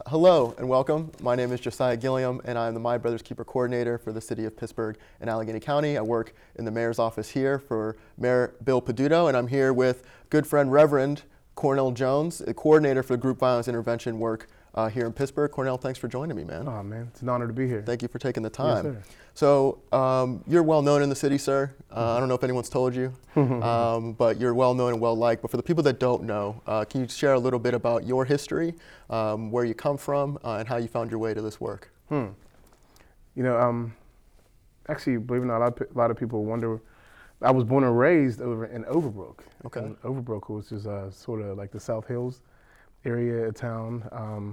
Hello and welcome. My name is Josiah Gilliam and I'm the My Brother's Keeper Coordinator for the City of Pittsburgh and Allegheny County. I work in the Mayor's office here for Mayor Bill Peduto, and I'm here with good friend Reverend Cornell Jones, the coordinator for the group violence intervention work here in Pittsburgh. Cornell, thanks for joining me, man. Oh man, it's an honor to be here. Thank you for taking the time. Yes, sir. So you're well known in the city, sir. I don't know if anyone's told you, but you're well known and well liked. But for the people that don't know, can you share a little bit about your history, where you come from, and how you found your way to this work? You know, actually, believe it or not, a lot of people wonder. I was born and raised over in Overbrook. Okay. And Overbrook, which is sort of like the South Hills area of town.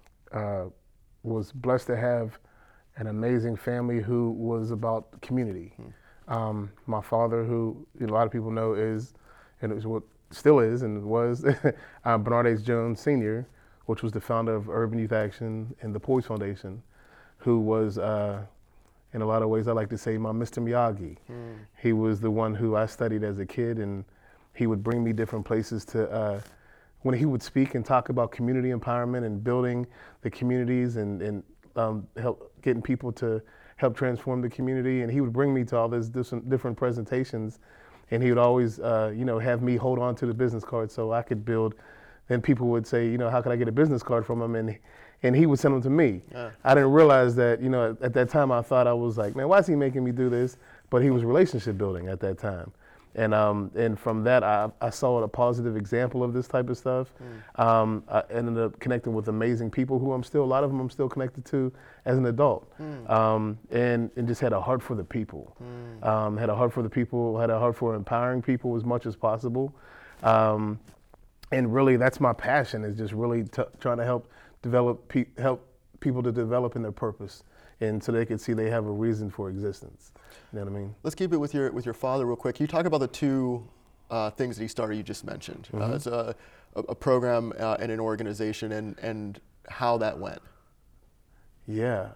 Was blessed to have an amazing family who was about community. My father, who a lot of people know is, and it was what still is and was, Bernard H. Jones Sr., which was the founder of Urban Youth Action and the Poise Foundation, who was, in a lot of ways, I like to say, my Mr. Miyagi. He was the one who I studied as a kid, and he would bring me different places to, when he would speak and talk about community empowerment and building the communities and help getting people to help transform the community. And he would bring me to all these different presentations, and he would always, have me hold on to the business card so I could build. Then people would say, how could I get a business card from him? And he would send them to me. I didn't realize that, at that time I thought I was like, man, why is he making me do this? But he was relationship building at that time. And from that, I saw a positive example of this type of stuff. I ended up connecting with amazing people who a lot of them I'm still connected to as an adult. And just had a heart for the people. Had a heart for the people, had a heart for empowering people as much as possible. And really, that's my passion, is just really trying to help people to develop in their purpose, and so they can see they have a reason for existence. You know what I mean? Let's keep it with your father real quick. Can you talk about the two things that he started you just mentioned? It's a program and an organization, and how that went. Yeah.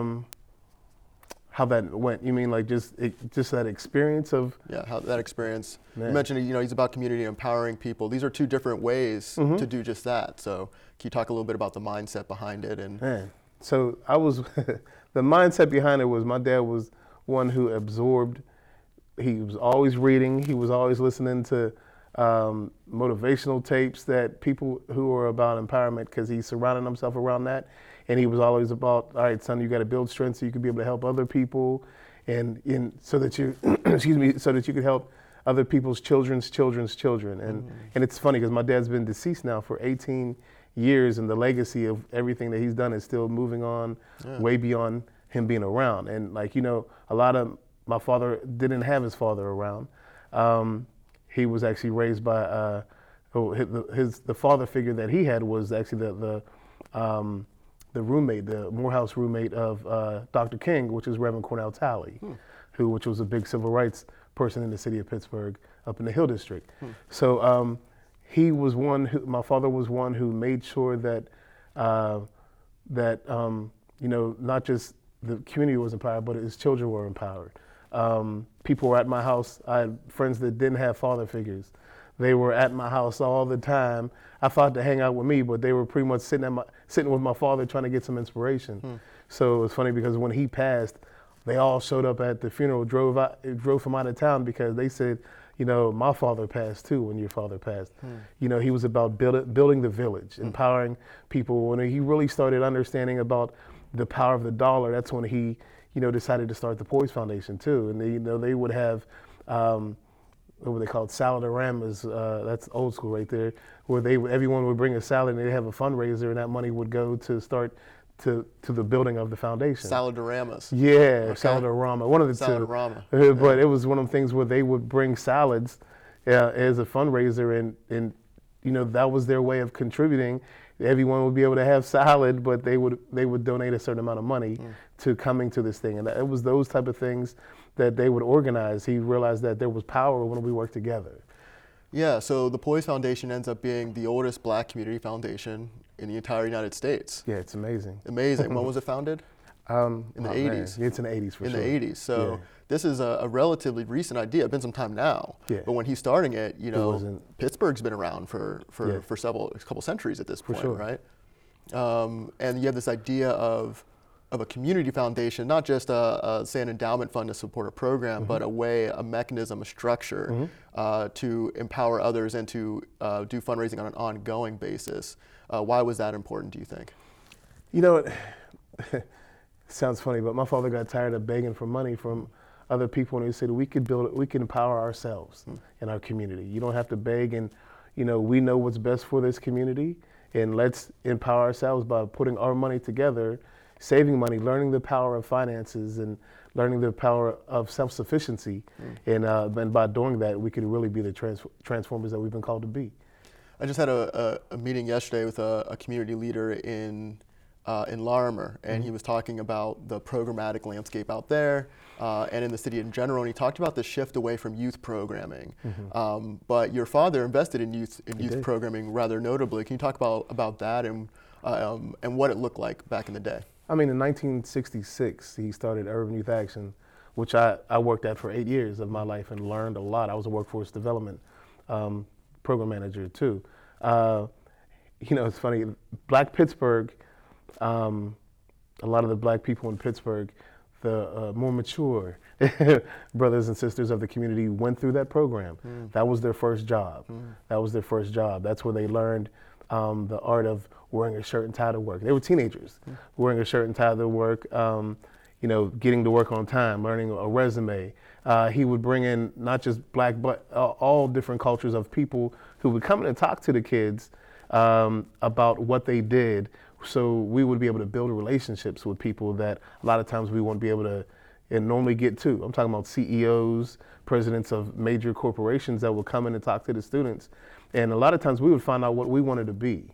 How that went? You mean like just that experience of? Yeah, how that experience. Man. You mentioned, he's about community empowering people. These are two different ways to do just that. So can you talk a little bit about the mindset behind it? And man, so I was, the mindset behind it was my dad was one who absorbed. He was always reading. He was always listening to motivational tapes that people who are about empowerment, because he surrounded himself around that. And he was always about, all right, son, you got to build strength so you can be able to help other people, and so that you, so that you could help other people's children's children. And it's funny because my dad's been deceased now for 18 years, and the legacy of everything that he's done is still moving on way beyond him being around. And a lot of my father didn't have his father around. He was actually raised by the father figure that he had was actually the roommate, the Morehouse roommate of Dr. King, which is Reverend Cornell Talley, which was a big civil rights person in the city of Pittsburgh, up in the Hill District. So he was my father was one who made sure that not just the community was empowered, but his children were empowered. People were at my house. I had friends that didn't have father figures. They were at my house all the time. I thought to hang out with me, but they were pretty much sitting with my father trying to get some inspiration. So it was funny because when he passed, they all showed up at the funeral, drove from out of town because they said, my father passed too when your father passed. He was about building the village, empowering people. When he really started understanding about the power of the dollar, that's when he, decided to start the Poise Foundation too. And they would have, what were they called, salad-oramas, that's old school right there, where everyone would bring a salad and they'd have a fundraiser, and that money would go to start to the building of the foundation. Salad-oramas. Yeah, Okay. Salad-orama, one of the Salad-orama. two. But it was one of the things where they would bring salads as a fundraiser, and that was their way of contributing. Everyone would be able to have salad, but they would donate a certain amount of money to coming to this thing. And it was those type of things that they would organize. He realized that there was power when we worked together. Yeah, so the Poise Foundation ends up being the oldest Black community foundation in the entire United States. Yeah, it's amazing. Amazing. When was it founded? In the 80s. Man. It's in the 80s for sure. In the 80s. So this is a relatively recent idea. It's been some time now. Yeah. But when he's starting it, wasn't. Pittsburgh's been around for a couple centuries at this point, sure. right? And you have this idea of a community foundation, not just say an endowment fund to support a program, but a mechanism, a structure to empower others and to do fundraising on an ongoing basis. Why was that important, do you think? You know, it sounds funny, but my father got tired of begging for money from other people, and he said we can empower ourselves in our community. You don't have to beg, and we know what's best for this community, and let's empower ourselves by putting our money together, saving money, learning the power of finances, and learning the power of self-sufficiency. And by doing that, we could really be the transformers that we've been called to be. I just had a meeting yesterday with a community leader in Larimer, and he was talking about the programmatic landscape out there and in the city in general, and he talked about the shift away from youth programming. But your father invested in youth programming rather notably. Can you talk about that and what it looked like back in the day? I mean, in 1966, he started Urban Youth Action, which I worked at for 8 years of my life and learned a lot. I was a workforce development program manager too. It's funny, Black Pittsburgh, a lot of the Black people in Pittsburgh, the more mature brothers and sisters of the community went through that program. That was their first job. That's where they learned the art of wearing a shirt and tie to work. They were teenagers, wearing a shirt and tie to work, getting to work on time, learning a resume. He would bring in not just Black, but all different cultures of people who would come in and talk to the kids about what they did. So we would be able to build relationships with people that a lot of times we won't be able to normally get to. I'm talking about CEOs, presidents of major corporations that would come in and talk to the students. And a lot of times we would find out what we wanted to be.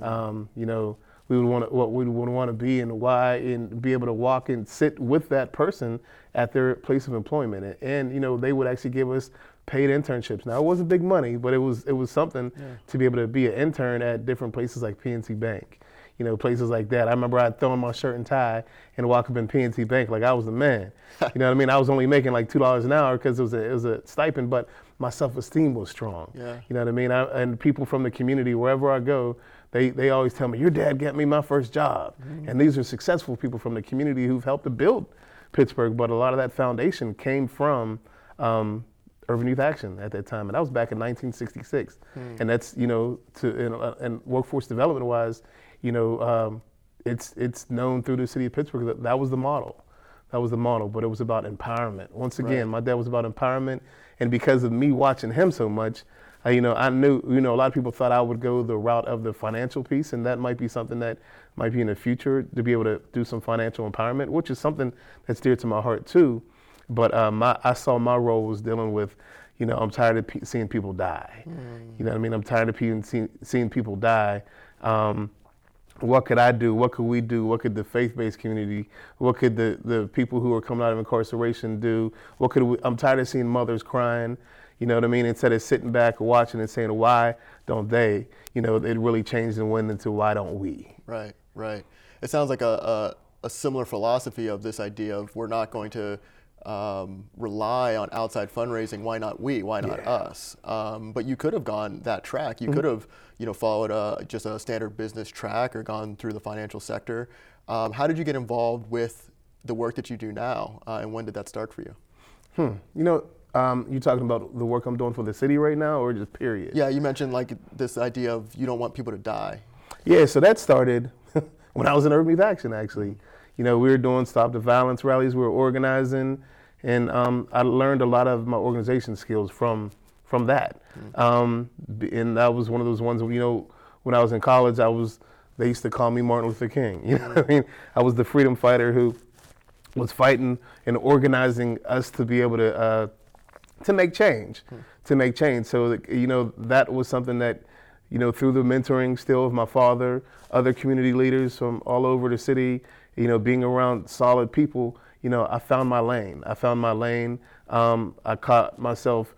We would want what we would want to be and why, and be able to walk and sit with that person at their place of employment. And they would actually give us paid internships. Now, it wasn't big money, but it was something to be able to be an intern at different places like PNC Bank. Places like that. I remember I'd throw on my shirt and tie and walk up in PNC Bank like I was the man. You know what I mean? I was only making like $2 an hour because it was a stipend, but my self-esteem was strong. Yeah. You know what I mean? And people from the community, wherever I go, they always tell me, your dad got me my first job. And these are successful people from the community who've helped to build Pittsburgh, but a lot of that foundation came from Urban Youth Action at that time, and that was back in 1966. And that's, and workforce development wise, it's known through the city of Pittsburgh that was the model. But it was about empowerment. Once again, my dad was about empowerment, and because of me watching him so much, I knew, a lot of people thought I would go the route of the financial piece, and that might be something that might be in the future, to be able to do some financial empowerment, which is something that's dear to my heart too. But I saw my role was dealing with, I'm tired of seeing people die. You know what I mean? I'm tired of seeing people die. What could I do? What could we do? What could the faith-based community, what could the people who are coming out of incarceration do? I'm tired of seeing mothers crying, you know what I mean? Instead of sitting back and watching and saying, why don't they? It really changed and went into why don't we? Right. It sounds like a similar philosophy of this idea of we're not going to rely on outside fundraising. Why not we? Why not us? But you could have gone that track. You could have, followed just a standard business track or gone through the financial sector. How did you get involved with the work that you do now, and when did that start for you? You talking about the work I'm doing for the city right now, or just period? Yeah, you mentioned like this idea of you don't want people to die. Yeah, so that started when I was in Urban Youth Action, actually. We were doing Stop the Violence rallies, we were organizing, and I learned a lot of my organization skills from that. And that was one of those ones, when I was in college, they used to call me Martin Luther King. You know what I mean? I was the freedom fighter who was fighting and organizing us to be able to make change, So, that was something that, through the mentoring still of my father, other community leaders from all over the city, being around solid people, I found my lane. I caught myself,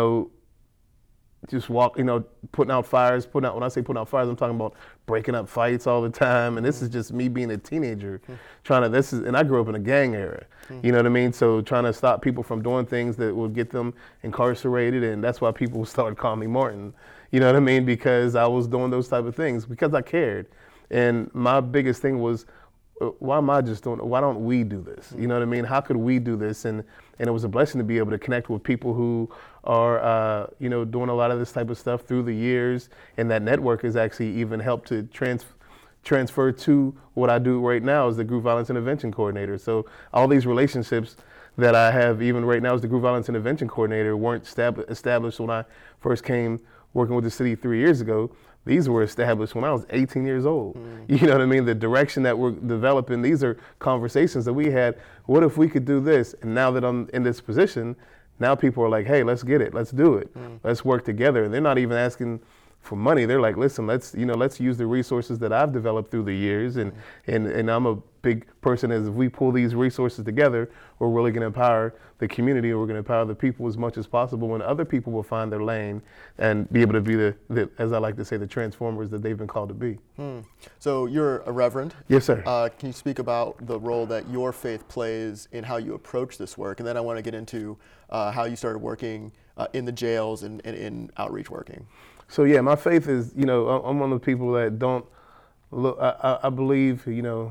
just putting out fires. When I say putting out fires, I'm talking about breaking up fights all the time. And this is just me being a teenager, and I grew up in a gang era, you know what I mean? So trying to stop people from doing things that would get them incarcerated. And that's why people started calling me Martin, you know what I mean? Because I was doing those type of things because I cared. And my biggest thing was, why don't we do this? You know what I mean? How could we do this? And it was a blessing to be able to connect with people who are, doing a lot of this type of stuff through the years. And that network has actually even helped to transfer to what I do right now as the Group Violence Intervention Coordinator. So all these relationships that I have even right now as the Group Violence Intervention Coordinator weren't established when I first came working with the city 3 years ago. These were established when I was 18 years old. You know what I mean? The direction that we're developing, these are conversations that we had. What if we could do this? And now that I'm in this position, now people are like, hey, let's get it. Let's do it. Let's work together. They're not even asking for money. They're like, listen, let's use the resources that I've developed through the years. And I'm a big person as if we pull these resources together, we're really going to empower the community, and we're going to empower the people as much as possible, and other people will find their lane and be able to be the as I like to say, the transformers that they've been called to be. So you're a reverend. Yes, sir. Can you speak about the role that your faith plays in how you approach this work? And then I want to get into how you started working in the jails and in outreach working. So yeah, my faith is, I'm one of the people that don't look, I believe,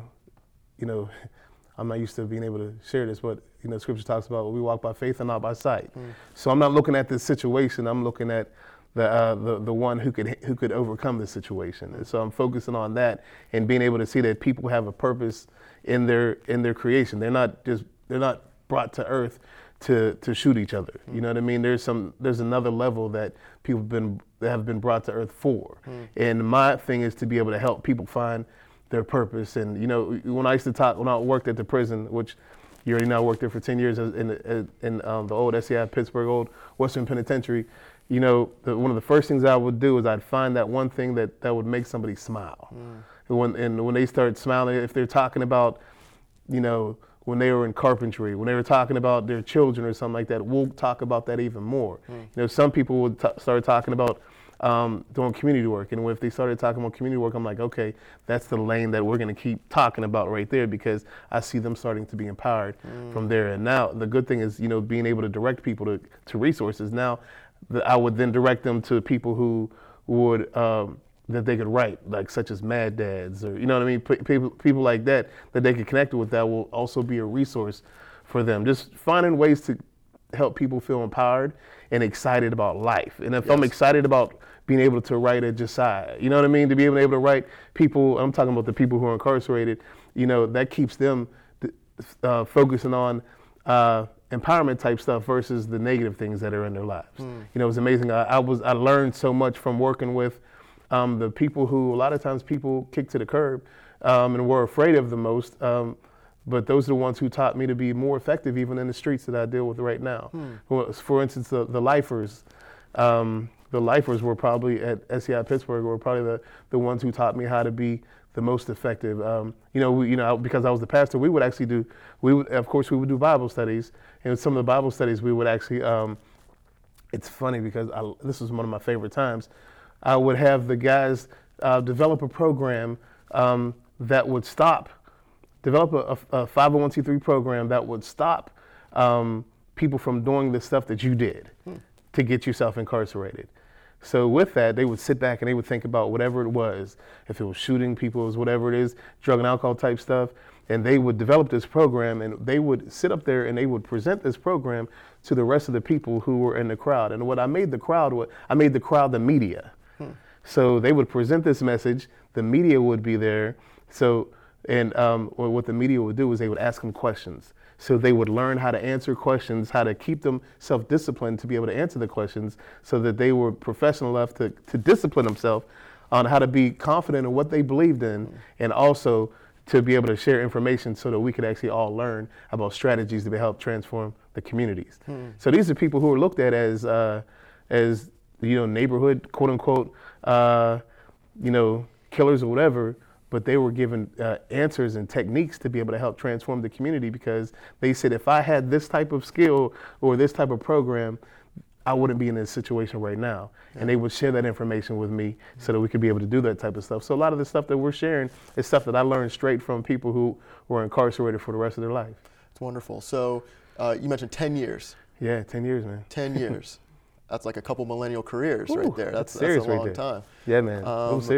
I'm not used to being able to share this, but Scripture talks about we walk by faith and not by sight. So I'm not looking at this situation. I'm looking at the one who could overcome this situation. And so I'm focusing on that and being able to see that people have a purpose in their creation. They're not brought to earth to shoot each other. You know what I mean? There's another level that people have been brought to earth for. And my thing is to be able to help people find their purpose. And when I worked at the prison, which you already know I worked there for 10 years in the old SEI Pittsburgh Old Western Penitentiary, one of the first things I would do is I'd find that one thing that would make somebody smile. And when they start smiling, if they're talking about, when they were in carpentry, when they were talking about their children or something like that, we'll talk about that even more. Some people would start talking about doing community work, and if they started talking about community work, I'm like, okay, that's the lane that we're going to keep talking about right there, because I see them starting to be empowered from there. And now the good thing is, being able to direct people to resources. Now, I would then direct them to people who would that they could write, like such as Mad Dads, or you know what I mean, people like that they could connect with, that will also be a resource for them. Just finding ways to help people feel empowered and excited about life. And if I'm excited about being able to write at Josiah, you know what I mean, to be able to write people, I'm talking about the people who are incarcerated, that keeps them focusing on empowerment type stuff versus the negative things that are in their lives. It was amazing. I learned so much from working with the people who a lot of times people kick to the curb and were afraid of the most. But those are the ones who taught me to be more effective even in the streets that I deal with right now. For instance, the lifers. The lifers were probably at SEI Pittsburgh were probably the ones who taught me how to be the most effective. Because I was the pastor, we would do Bible studies, and some of the Bible studies we would actually. It's funny because this was one of my favorite times. I would have the guys develop a program that would develop a 501c3 program that would stop people from doing the stuff that you did to get yourself incarcerated. So with that, they would sit back and they would think about whatever it was, if it was shooting people, it was whatever it is, drug and alcohol type stuff, and they would develop this program, and they would sit up there and they would present this program to the rest of the people who were in the crowd. And what I made the crowd the media. So they would present this message, the media would be there. So, what the media would do is they would ask them questions. So they would learn how to answer questions, how to keep them self-disciplined to be able to answer the questions, so that they were professional enough to discipline themselves on how to be confident in what they believed in, and also to be able to share information so that we could actually all learn about strategies to help transform the communities. So these are people who are looked at as neighborhood, quote unquote, killers or whatever, but they were given answers and techniques to be able to help transform the community, because they said, if I had this type of skill or this type of program, I wouldn't be in this situation right now. And they would share that information with me so that we could be able to do that type of stuff. So a lot of the stuff that we're sharing is stuff that I learned straight from people who were incarcerated for the rest of their life. It's wonderful. So you mentioned 10 years. Yeah, 10 years, man. 10 years. That's like a couple millennial careers right there. That's a serious long right there. time. Yeah, man. I'm serious.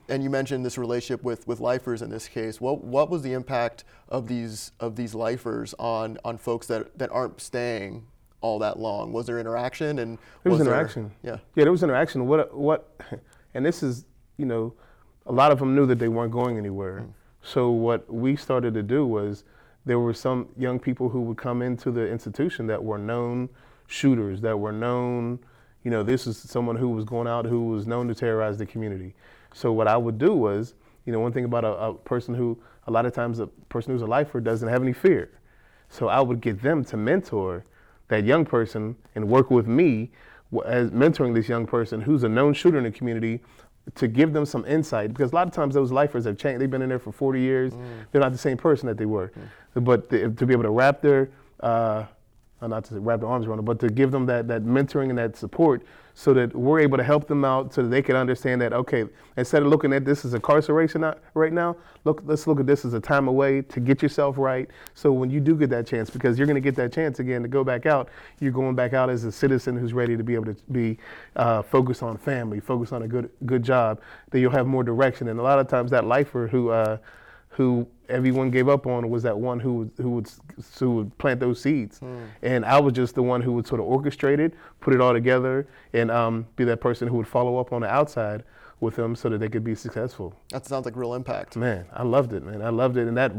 And you mentioned this relationship with lifers in this case. What was the impact of these lifers on folks that aren't staying all that long? Was there interaction? And there was interaction. Yeah, there was interaction. What, and this is, a lot of them knew that they weren't going anywhere. So what we started to do was, there were some young people who would come into the institution that were known shooters, that were known, this is someone who was going out who was known to terrorize the community. So what I would do was, one thing about a person who, a lot of times a person who's a lifer doesn't have any fear. So I would get them to mentor that young person and work with me as mentoring this young person who's a known shooter in the community, to give them some insight, because a lot of times those lifers have changed. They've been in there for 40 years. They're not the same person that they were. But to be able to wrap their, not to wrap their arms around them, but to give them that mentoring and that support, so that we're able to help them out, so that they can understand that, okay, instead of looking at this as incarceration right now, let's look at this as a time away to get yourself right. So when you do get that chance, because you're going to get that chance again to go back out, you're going back out as a citizen who's ready to be able to be focused on family, focused on a good job, that you'll have more direction. And a lot of times that lifer who everyone gave up on was that one who would plant those seeds. And I was just the one who would sort of orchestrate it, put it all together, and be that person who would follow up on the outside with them so that they could be successful. That sounds like real impact. Man, I loved it, man. I loved it. And that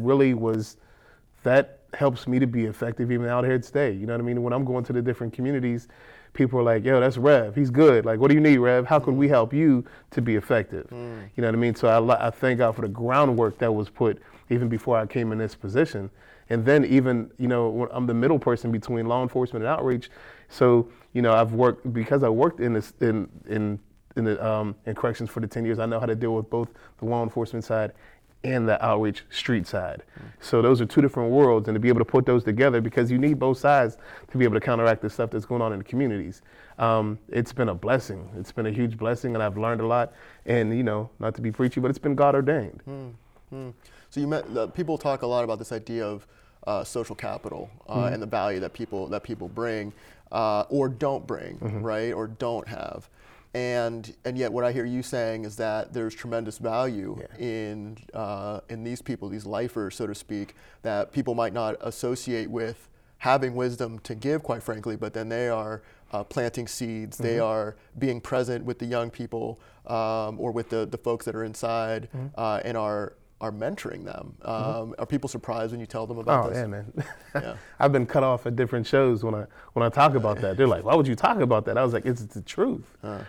helps me to be effective even out here today. You know what I mean? When I'm going to the different communities, people are like, yo, that's Rev. He's good. Like, what do you need, Rev? How can we help you to be effective? You know what I mean? So I thank God for the groundwork that was put even before I came in this position. And then even, when I'm the middle person between law enforcement and outreach. So, I've worked, because I worked in this, in corrections for the 10 years, I know how to deal with both the law enforcement side and the outreach street side. So those are two different worlds, and to be able to put those together, because you need both sides to be able to counteract the stuff that's going on in the communities. It's been a blessing. It's been a huge blessing, and I've learned a lot. And, not to be preachy, but it's been God ordained. So people talk a lot about this idea of social capital and the value that people bring or don't bring, right, or don't have. And yet what I hear you saying is that there's tremendous value in these people, these lifers, so to speak, that people might not associate with having wisdom to give, quite frankly, but then they are planting seeds, they are being present with the young people or with the folks that are inside and are mentoring them. Are people surprised when you tell them about this? Oh, yeah, man. I've been cut off at different shows when I talk about that. They're like, why would you talk about that? I was like, it's the truth.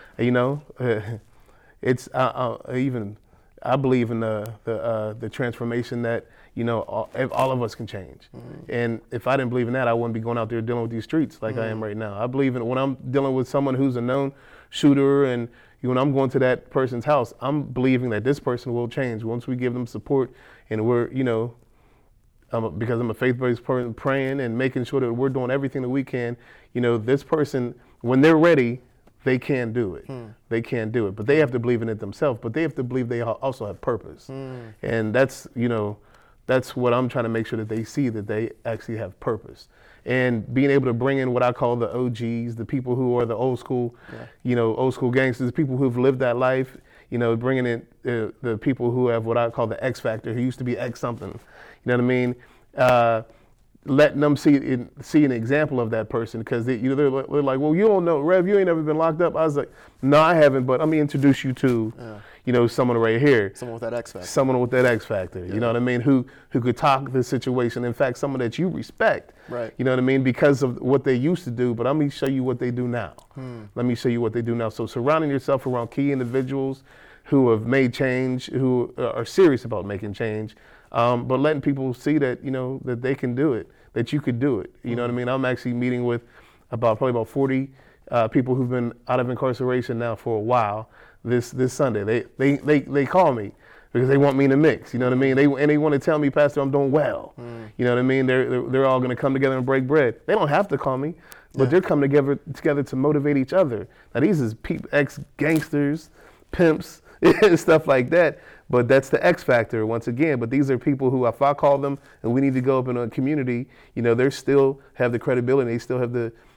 It's I believe in the transformation that all of us can change. And if I didn't believe in that, I wouldn't be going out there dealing with these streets like I am right now. I believe in when I'm dealing with someone who's a known shooter, and when I'm going to that person's house, I'm believing that this person will change once we give them support, and we're, because I'm a faith-based person, praying and making sure that we're doing everything that we can. This person, when they're ready, they can do it. They can do it, but they have to believe in it themselves. But they have to believe they also have purpose, and that's what I'm trying to make sure that they see, that they actually have purpose. And being able to bring in what I call the OGs, the people who are the old school, old school gangsters, people who've lived that life, bringing in the people who have what I call the X factor, who used to be X something, you know what I mean? Letting them see an example of that person, because they're like, well, you don't know, Rev, you ain't ever been locked up. I was like, no, I haven't, but let me introduce you to, someone right here. Someone with that X factor. Someone with that X factor, you know what I mean, who could talk the situation. In fact, someone that you respect, right? You know what I mean, because of what they used to do, but let me show you what they do now. Let me show you what they do now. So surrounding yourself around key individuals who have made change, who are serious about making change, but letting people see that, that they can do it, that you could do it. You know what I mean? I'm actually meeting with probably about 40 people who've been out of incarceration now for a while. This Sunday, they call me because they want me in the mix. You know what I mean? They want to tell me, Pastor, I'm doing well. You know what I mean? They're all going to come together and break bread. They don't have to call me, but they're coming together to motivate each other. Now these is ex-gangsters, pimps, and stuff like that. But that's the X factor once again. But these are people who, if I call them and we need to go up in a community, they still have the credibility. They still have the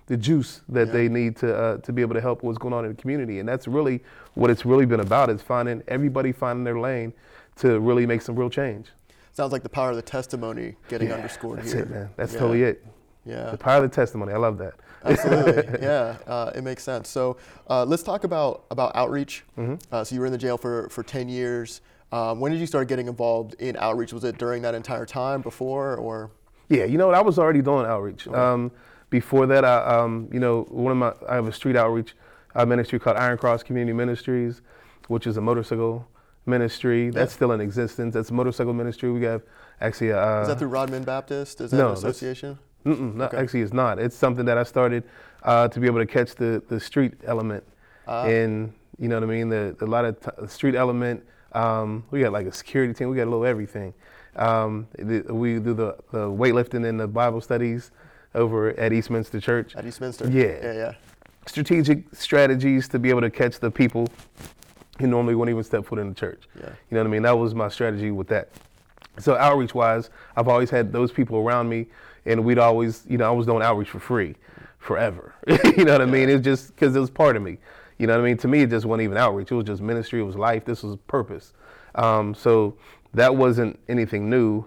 the juice that they need to be able to help what's going on in the community. And that's really what it's really been about, is everybody finding their lane to really make some real change. Sounds like the power of the testimony getting underscored that's here. That's it, man. That's totally it. Yeah. The power of the testimony. I love that. Absolutely. Yeah. It makes sense. So let's talk about outreach. So you were in the jail for 10 years. When did you start getting involved in outreach? Was it during that entire time, before, or? Yeah, you know what? I was already doing outreach. Okay. Before that, I have a street outreach ministry called Iron Cross Community Ministries, which is a motorcycle ministry. That's still in existence. That's a motorcycle ministry. We have actually is that through Rodman Baptist? Is that an association? No, actually it's not. It's something that I started to be able to catch the street element. And you know what I mean? A lot of street element. We got like a security team. We got a little everything. We do the weightlifting and the Bible studies over at Eastminster Church. At Eastminster? Yeah. Strategic strategies to be able to catch the people who normally wouldn't even step foot in the church. Yeah. You know what I mean? That was my strategy with that. So outreach-wise, I've always had those people around me, and we'd always, I was doing outreach for free, forever. You know what I mean? It's just because it was part of me. You know what I mean? To me, it just wasn't even outreach. It was just ministry. It was life. This was purpose. So that wasn't anything new.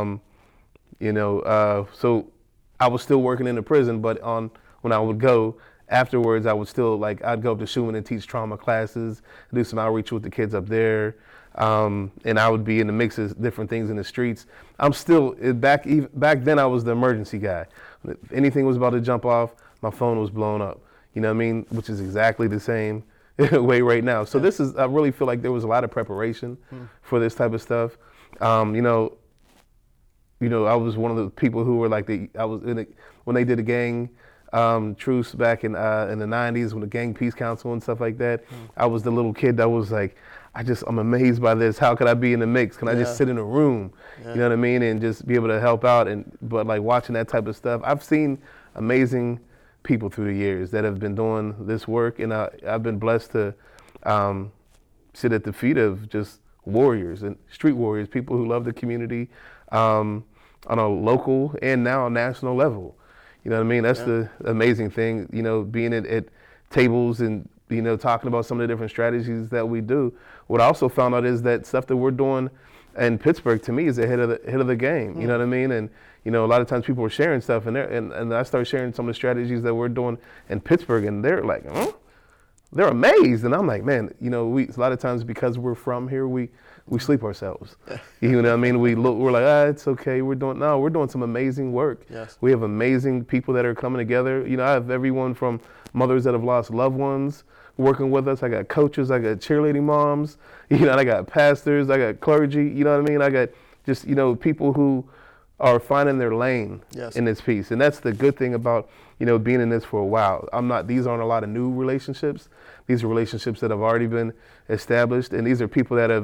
So I was still working in the prison, but when I would go afterwards, I would still I'd go up to Schumann and teach trauma classes, do some outreach with the kids up there. And I would be in the mix of different things in the streets. I'm still, back then I was the emergency guy. If anything was about to jump off, my phone was blown up. You know what I mean? Which is exactly the same way right now. So I really feel like there was a lot of preparation for this type of stuff. I was one of the people who were when they did the gang truce back in the 90s, when the Gang Peace Council and stuff like that. I was the little kid that was like, I'm amazed by this. How could I be in the mix? Can I just sit in a room? You know what I mean? And just be able to help out. But watching that type of stuff, I've seen amazing people through the years that have been doing this work. And I've been blessed to sit at the feet of just warriors and street warriors, people who love the community on a local and now national level. You know what I mean? That's the amazing thing, being at tables and, talking about some of the different strategies that we do. What I also found out is that stuff that we're doing in Pittsburgh, to me, is ahead of the game. You know what I mean? And, a lot of times people are sharing stuff, and I started sharing some of the strategies that we're doing in Pittsburgh, and they're like, huh? They're amazed. And I'm like, man, a lot of times because we're from here, we sleep ourselves. You know what I mean? We're like, it's okay. We're doing some amazing work. Yes. We have amazing people that are coming together. I have everyone from mothers that have lost loved ones working with us. I got coaches, I got cheerleading moms, I got pastors, I got clergy, you know what I mean? I got just, people who are finding their lane in this piece. And that's the good thing about, being in this for a while. These aren't a lot of new relationships. These are relationships that have already been established. And these are people that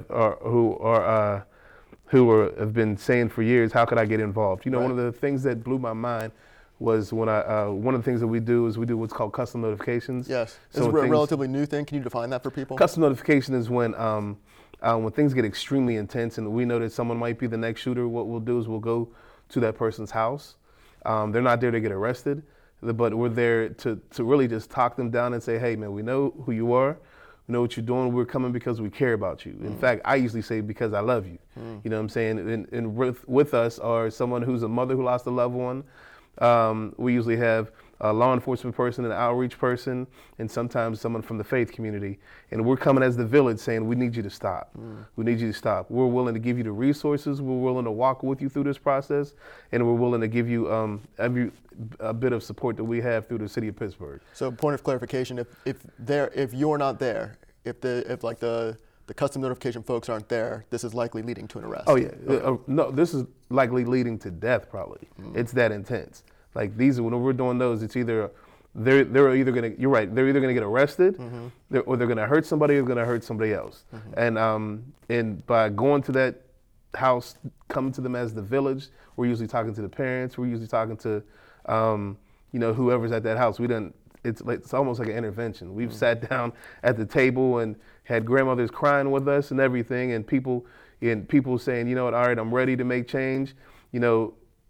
have been saying for years, how could I get involved? One of the things that blew my mind was when one of the things that we do is we do what's called custom notifications. Yes, so it's a relatively new thing. Can you define that for people? Custom notification is when things get extremely intense and we know that someone might be the next shooter. What we'll do is we'll go to that person's house. They're not there to get arrested, but we're there to really just talk them down and say, hey man, we know who you are. We know what you're doing. We're coming because we care about you. In fact, I usually say because I love you. You know what I'm saying? And with us are someone who's a mother who lost a loved one. We usually have a law enforcement person, an outreach person, and sometimes someone from the faith community. And we're coming as the village saying, we need you to stop. We need you to stop. We're willing to give you the resources. We're willing to walk with you through this process. And we're willing to give you a bit of support that we have through the city of Pittsburgh. So point of clarification, if you're not there, if the custom notification folks aren't there, this is likely leading to an arrest. Oh yeah, no, this is likely leading to death probably. It's that intense. When we're doing those, it's either they're either gonna, you're right, they're either gonna get arrested, or they're gonna hurt somebody, or gonna hurt somebody else. And by going to that house, coming to them as the village, we're usually talking to the parents, we're usually talking to whoever's at that house. It's almost like an intervention. We've sat down at the table and had grandmothers crying with us and everything, and people saying, you know what, all right, I'm ready to make change.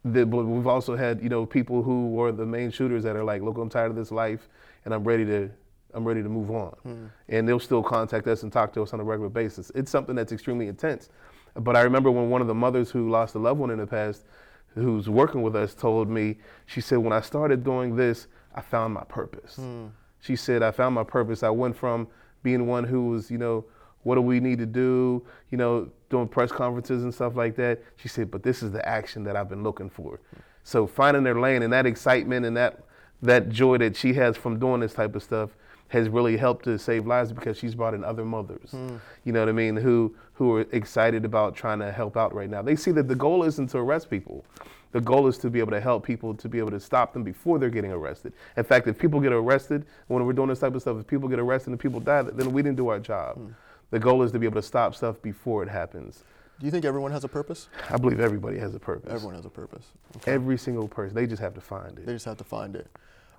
But we've also had, people who were the main shooters that are like, look, I'm tired of this life and I'm ready to move on. And they'll still contact us and talk to us on a regular basis. It's something that's extremely intense. But I remember when one of the mothers who lost a loved one in the past, who's working with us, told me, she said, when I started doing this, I found my purpose. She said, I found my purpose. I went from being one who was, what do we need to do, doing press conferences and stuff like that. She said, but this is the action that I've been looking for. So finding their lane and that excitement and that joy that she has from doing this type of stuff has really helped to save lives, because she's brought in other mothers, you know what I mean, who are excited about trying to help out right now. They see that the goal isn't to arrest people. The goal is to be able to help people, to be able to stop them before they're getting arrested. In fact, if people get arrested, when we're doing this type of stuff, if people get arrested and people die, then we didn't do our job. The goal is to be able to stop stuff before it happens. Do you think everyone has a purpose? I believe everybody has a purpose. Everyone has a purpose. Okay. Every single person. They just have to find it. They just have to find it.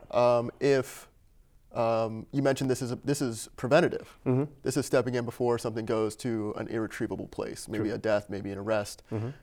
You mentioned this is preventative. This is stepping in before something goes to an irretrievable place, maybe a death, maybe an arrest.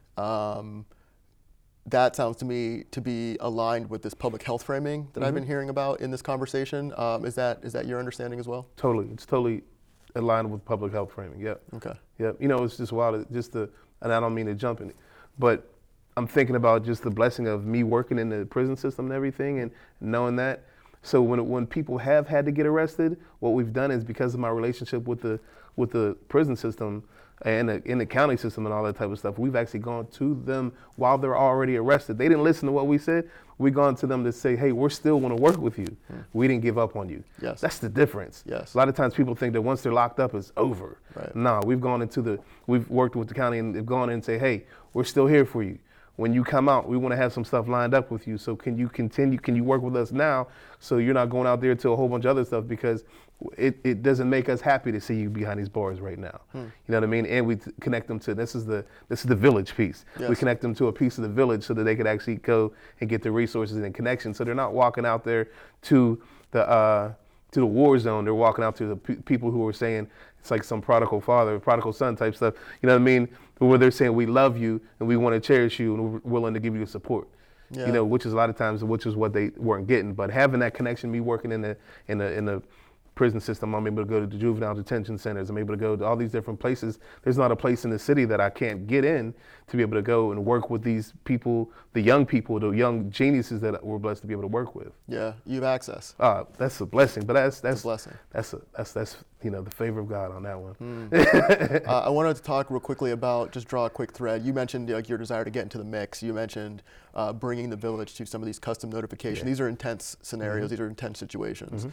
That sounds to me to be aligned with this public health framing that I've been hearing about in this conversation. Is that your understanding as well? Totally. It's totally aligned with public health framing. Yep. Okay. Yep. It's just wild. And I don't mean to jump in it, but I'm thinking about just the blessing of me working in the prison system and everything, and knowing that. So when people have had to get arrested, what we've done is, because of my relationship with the prison system and in the county system and all that type of stuff, we've actually gone to them while they're already arrested. They didn't listen to what we said. We've gone to them to say, hey, we're still want to work with you. We didn't give up on you. Yes. That's the difference. Yes. A lot of times people think that once they're locked up, it's over. Right. No, we've worked with the county and they've gone in and say, hey, we're still here for you. When you come out, we want to have some stuff lined up with you. So can you work with us now, so you're not going out there to a whole bunch of other stuff, because it doesn't make us happy to see you behind these bars right now. You know what I mean? And we connect them to, this is the village piece. Yes. We connect them to a piece of the village so that they could actually go and get the resources and connection. So they're not walking out there to the war zone. They're walking out to the people who are saying it's like some prodigal father, prodigal son type stuff. You know what I mean? Where they're saying, we love you and we want to cherish you and we're willing to give you support. Yeah. Which is a lot of times, which is what they weren't getting. But having that connection, me working in the prison system, I'm able to go to the juvenile detention centers. I'm able to go to all these different places. There's not a place in the city that I can't get in to be able to go and work with these people, the young geniuses that we're blessed to be able to work with. Yeah, you have access. That's a blessing, but that's a blessing. That's the favor of God on that one. I wanted to talk real quickly about, just draw a quick thread. You mentioned your desire to get into the mix. You mentioned bringing the village to some of these custom notifications. Yeah. These are intense scenarios. These are intense situations.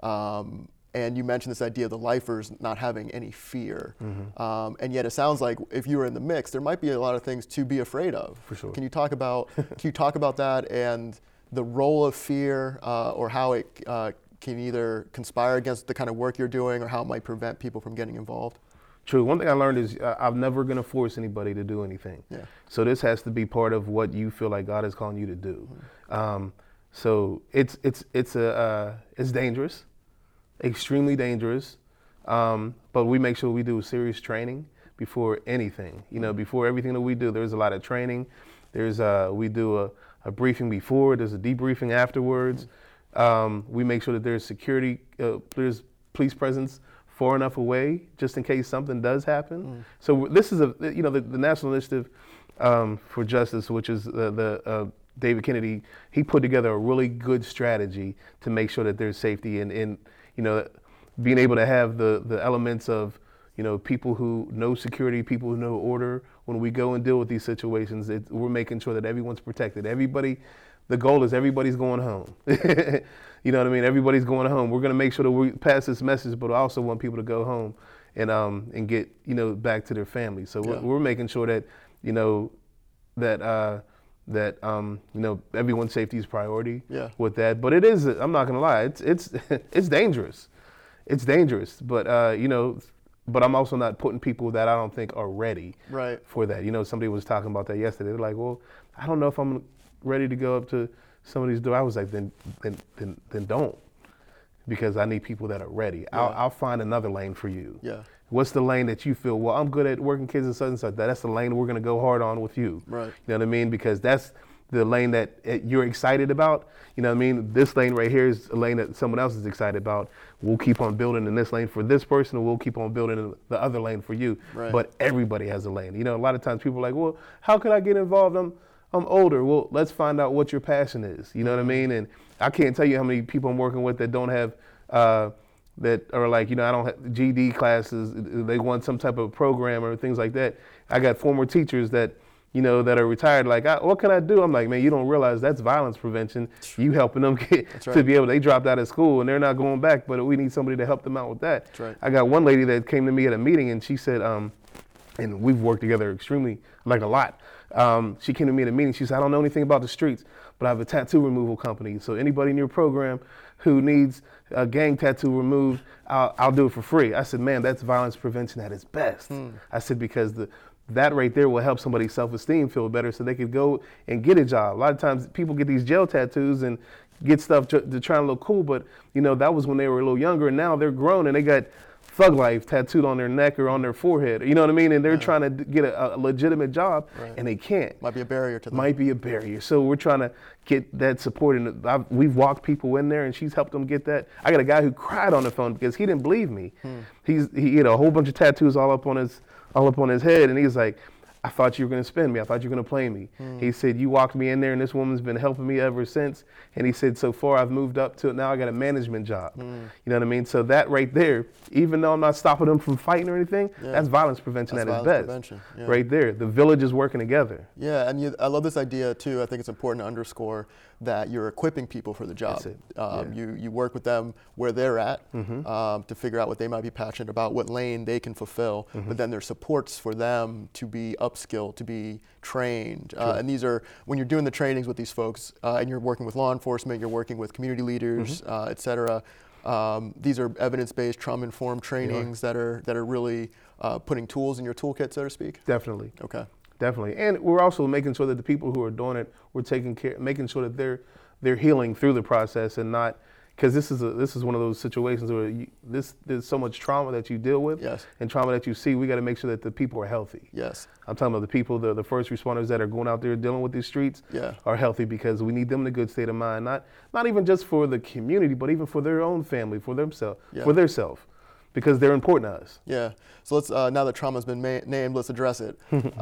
And you mentioned this idea of the lifers not having any fear. And yet it sounds like if you were in the mix, there might be a lot of things to be afraid of. For sure. Can you talk about that and the role of fear, or how it can either conspire against the kind of work you're doing, or how it might prevent people from getting involved? True. One thing I learned is I'm never going to force anybody to do anything. Yeah. So this has to be part of what you feel like God is calling you to do. So it's dangerous. Extremely dangerous, but we make sure we do serious training before anything. Before everything that we do, there's a lot of training. We do a briefing before. There's a debriefing afterwards. We make sure that there's security, there's police presence far enough away just in case something does happen. So this is the National Initiative for Justice, which is the David Kennedy. He put together a really good strategy to make sure that there's safety and being able to have the elements of, people who know security, people who know order. When we go and deal with these situations, we're making sure that everyone's protected. The goal is everybody's going home. You know what I mean? Everybody's going home. We're going to make sure that we pass this message, but I also want people to go home and get, back to their families. So we're making sure that, everyone's safety is priority with that. But it is, I'm not gonna lie, it's dangerous. It's dangerous, but but I'm also not putting people that I don't think are ready for that. Somebody was talking about that yesterday. They're like, well, I don't know if I'm ready to go up to somebody's door. I was like, then don't, because I need people that are ready. Yeah. I'll find another lane for you. Yeah. What's the lane that you feel, well, I'm good at working kids and such and such. That's the lane we're going to go hard on with you. Right. You know what I mean? Because that's the lane that you're excited about. You know what I mean? This lane right here is a lane that someone else is excited about. We'll keep on building in this lane for this person, and we'll keep on building in the other lane for you. Right. But everybody has a lane. You know, a lot of times people are like, well, how can I get involved? I'm older. Well, let's find out what your passion is. You know what I mean? And I can't tell you how many people I'm working with that don't have, that are like, you know, I don't have GED classes. They want some type of program or things like that. I got former teachers that, you know, that are retired, like, what can I do? I'm like, man, you don't realize that's violence prevention. You helping them get to be able, they dropped out of school and they're not going back, but we need somebody to help them out with that. That's right. I got one lady that came to me at a meeting and she said, and we've worked together extremely, like a lot. She came to me at a meeting, she said, I don't know anything about the streets, but I have a tattoo removal company. So anybody in your program who needs a gang tattoo removed, I'll do it for free. I said, man, that's violence prevention at its best. I said, because that right there will help somebody's self-esteem feel better so they could go and get a job. A lot of times people get these gel tattoos and get stuff to try and look cool, but you know, that was when they were a little younger, and now they're grown and they got Thug Life tattooed on their neck or on their forehead. You know what I mean? And they're trying to get a legitimate job, and they can't. Might be a barrier to them. Might be a barrier. So we're trying to get that support, and we've walked people in there, and she's helped them get that. I got a guy who cried on the phone because he didn't believe me. He had a whole bunch of tattoos all up on his head, and he's like, I thought you were going to spin me. I thought you were going to play me. He said, you walked me in there, and this woman's been helping me ever since. And he said, so far I've moved up to it. Now I got a management job. You know what I mean? So that right there, even though I'm not stopping them from fighting or anything, that's violence prevention at its best. Right there. The village is working together. Yeah, and I love this idea too. I think it's important to underscore that you're equipping people for the job. That's it. You work with them where they're at to figure out what they might be passionate about, what lane they can fulfill, but then there's supports for them to be upskilled, to be trained. And these are, when you're doing the trainings with these folks, and you're working with law enforcement, you're working with community leaders, et cetera, these are evidence-based, trauma-informed trainings that are really putting tools in your toolkit, so to speak? Definitely. Okay. Definitely. And we're also making sure that the people who are doing it, we're taking care, making sure that they're healing through the process, and not, because this is one of those situations where there's so much trauma that you deal with, and trauma that you see. We got to make sure that the people are healthy. Yes. I'm talking about the people, the first responders that are going out there dealing with these streets are healthy, because we need them in a good state of mind, not even just for the community, but even for their own family, for themselves, for their self, because they're important to us. Yeah. So let's, now that trauma's been named, let's address it.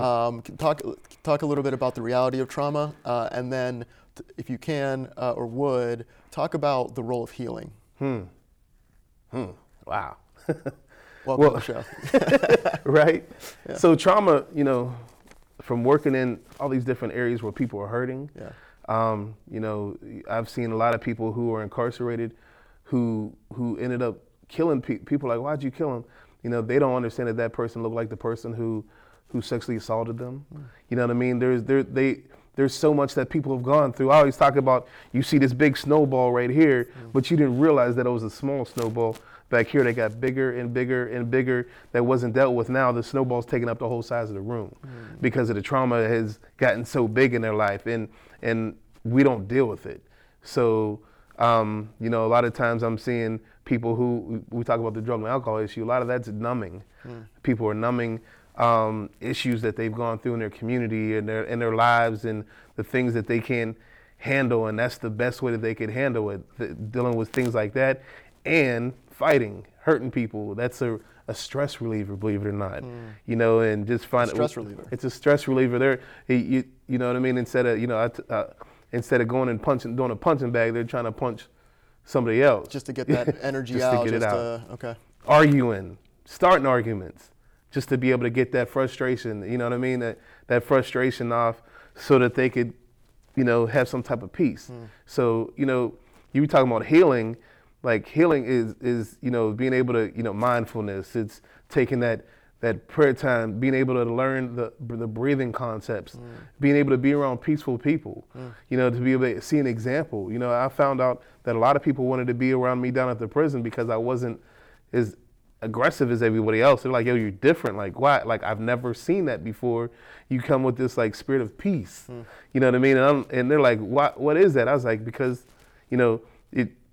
Talk a little bit about the reality of trauma, and then, if you can or would, talk about the role of healing. Wow. Welcome to the show. Right? Yeah. So trauma, you know, from working in all these different areas where people are hurting, you know, I've seen a lot of people who are incarcerated who ended up killing people. Like, why'd you kill him? You know, they don't understand that that person looked like the person who sexually assaulted them. You know what I mean? There's so much that people have gone through. I always talk about, you see this big snowball right here, but you didn't realize that it was a small snowball back here that got bigger and bigger and bigger that wasn't dealt with. Now the snowball's taking up the whole size of the room because of the trauma has gotten so big in their life, and we don't deal with it. So, you know, a lot of times I'm seeing people who, we talk about the drug and alcohol issue, a lot of that's numbing. People are numbing issues that they've gone through in their community and their lives, and the things that they can handle, and that's the best way that they could handle it, dealing with things like that, and fighting, hurting people. That's a stress reliever, believe it or not. You know, and just find it. Stress reliever. It's a stress reliever. You know what I mean? Instead of, you know, instead of going and doing a punching bag, they're trying to punch somebody else. Just to get that energy just out. To get it out. Okay. Arguing, starting arguments, just to be able to get that frustration, you know what I mean? That frustration off, so that they could, you know, have some type of peace. So, you know, you were talking about healing. Like, healing is, you know, being able to, you know, mindfulness. It's taking that prayer time, being able to learn the breathing concepts, being able to be around peaceful people, you know, to be able to see an example. You know, I found out that a lot of people wanted to be around me down at the prison because I wasn't as aggressive as everybody else. They're like, yo, you're different. Like, why? Like, I've never seen that before. You come with this, like, spirit of peace. You know what I mean? And they're like, what is that? I was like, because, you know,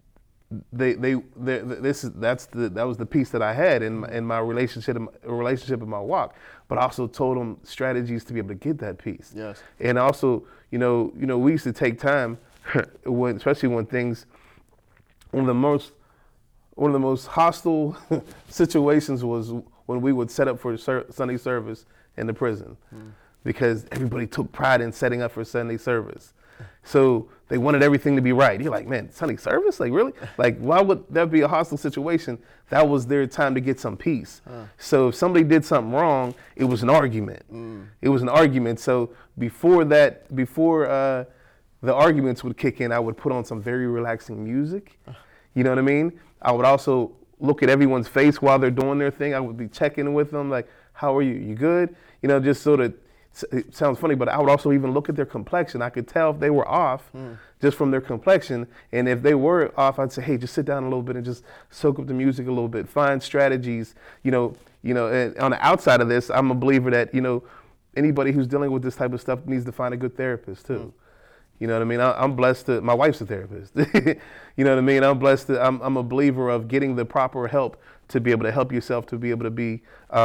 that was the piece that I had in my relationship in my walk, but I also told them strategies to be able to get that peace. Yes. And also, we used to take time especially when things, one of the most hostile situations was when we would set up for Sunday service in the prison, because everybody took pride in setting up for Sunday service. So they wanted everything to be right. You're like, man, Sunday service? Like, really? Like, why would that be a hostile situation? That was their time to get some peace. So if somebody did something wrong, it was an argument. It was an argument. So before the arguments would kick in, I would put on some very relaxing music. You know what I mean? I would also look at everyone's face while they're doing their thing. I would be checking with them, like, how are you? You good? Just sort of, it sounds funny, but I would also even look at their complexion. I could tell if they were off just from their complexion. And if they were off, I'd say, hey, just sit down a little bit and just soak up the music a little bit. Find strategies, and on the outside of this, I'm a believer that, anybody who's dealing with this type of stuff needs to find a good therapist too. You know what I mean? I'm blessed my wife's a therapist. You know what I mean? I'm blessed I'm a believer of getting the proper help to be able to help yourself, to be able to be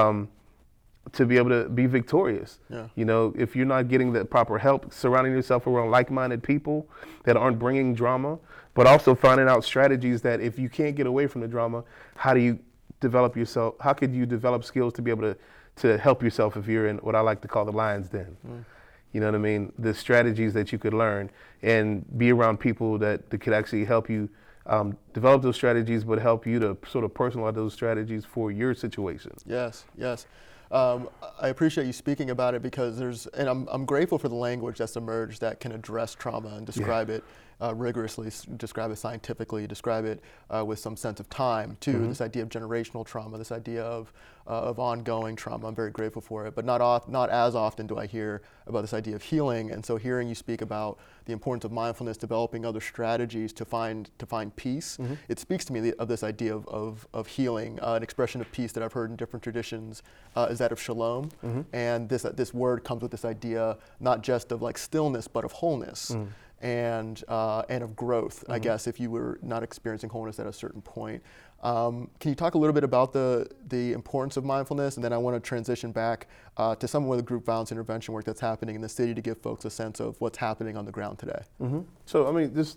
victorious. Yeah. If you're not getting the proper help, surrounding yourself around like-minded people that aren't bringing drama, but also finding out strategies that if you can't get away from the drama, how do you develop yourself? How could you develop skills to be able to help yourself if you're in what I like to call the lion's den? You know what I mean? The strategies that you could learn and be around people that could actually help you develop those strategies, but help you to sort of personalize those strategies for your situation. Yes, yes. I appreciate you speaking about it, because I'm grateful for the language that's emerged that can address trauma and describe it rigorously, describe it scientifically, describe it with some sense of time too. This idea of generational trauma, this idea of ongoing trauma. I'm very grateful for it, but not as often do I hear about this idea of healing. And so hearing you speak about the importance of mindfulness, developing other strategies to find peace, it speaks to me of this idea of healing. An expression of peace that I've heard in different traditions is that of shalom, and this word comes with this idea not just of like stillness, but of wholeness. And of growth, I guess, if you were not experiencing wholeness at a certain point. Can you talk a little bit about the importance of mindfulness? And then I want to transition back to some of the group violence intervention work that's happening in the city to give folks a sense of what's happening on the ground today. So, I mean, just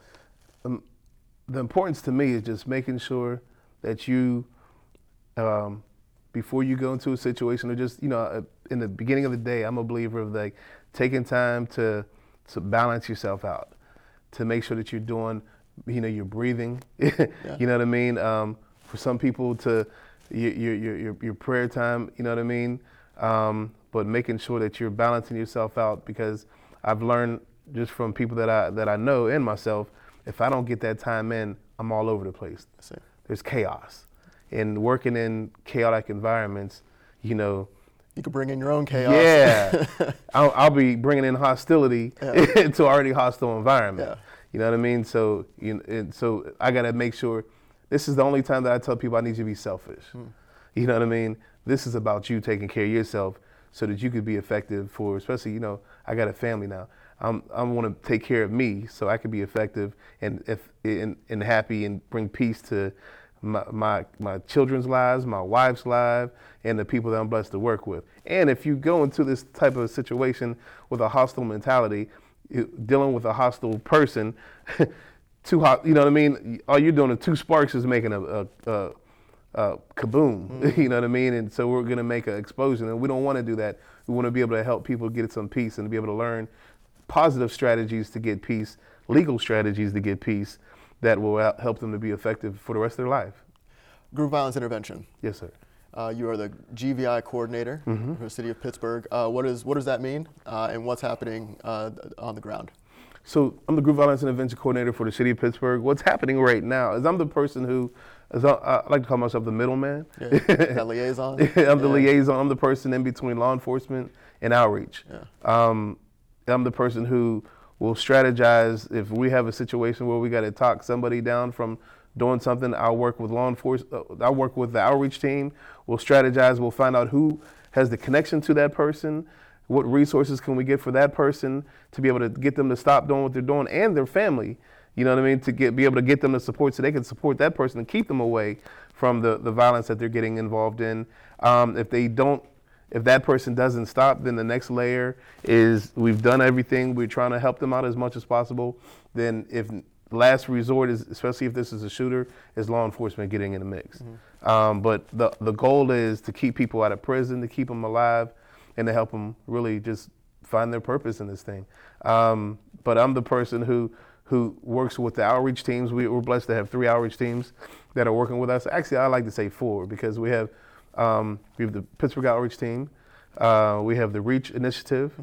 the importance to me is just making sure that you, before you go into a situation, or just, in the beginning of the day, I'm a believer of like taking time to balance yourself out, to make sure that you're doing, you're breathing. Yeah. You know what I mean? For some people, to your prayer time. You know what I mean? But making sure that you're balancing yourself out, because I've learned just from people that I know and myself, if I don't get that time in, I'm all over the place. There's chaos, and working in chaotic environments, you could bring in your own chaos. Yeah, I'll be bringing in hostility to already hostile environment. Yeah. You know what I mean? So, so I gotta make sure. This is the only time that I tell people I need you to be selfish. You know what I mean? This is about you taking care of yourself, so that you could be effective for. Especially, I got a family now. I want to take care of me, so I could be effective and happy and bring peace to my children's lives, my wife's life, and the people that I'm blessed to work with. And if you go into this type of situation with a hostile mentality, dealing with a hostile person, too hot, you know what I mean? All you're doing is two sparks is making a kaboom, you know what I mean? And so we're gonna make an explosion, and we don't wanna do that. We wanna be able to help people get some peace and to be able to learn positive strategies to get peace, legal strategies to get peace, that will help them to be effective for the rest of their life. Group violence intervention. Yes, sir. You are the GVI coordinator for the city of Pittsburgh. What does that mean, and what's happening on the ground? So I'm the group violence intervention coordinator for the city of Pittsburgh. What's happening right now is I'm the person who, I like to call myself the middleman. Yeah. That liaison? I'm the liaison. I'm the person in between law enforcement and outreach. Yeah. I'm the person who will strategize. If we have a situation where we got to talk somebody down from doing something, I'll work with law enforcement. I'll work with the outreach team. We'll strategize. We'll find out who has the connection to that person. What resources can we get for that person to be able to get them to stop doing what they're doing, and their family. You know what I mean? To be able to get them the support so they can support that person and keep them away from the violence that they're getting involved in. If that person doesn't stop, then the next layer is we've done everything. We're trying to help them out as much as possible. Then if last resort is, especially if this is a shooter, is law enforcement getting in the mix. But the goal is to keep people out of prison, to keep them alive, and to help them really just find their purpose in this thing. But I'm the person who works with the outreach teams. We're blessed to have 3 outreach teams that are working with us. Actually, I like to say 4 because we have the Pittsburgh Outreach Team, we have the Reach Initiative,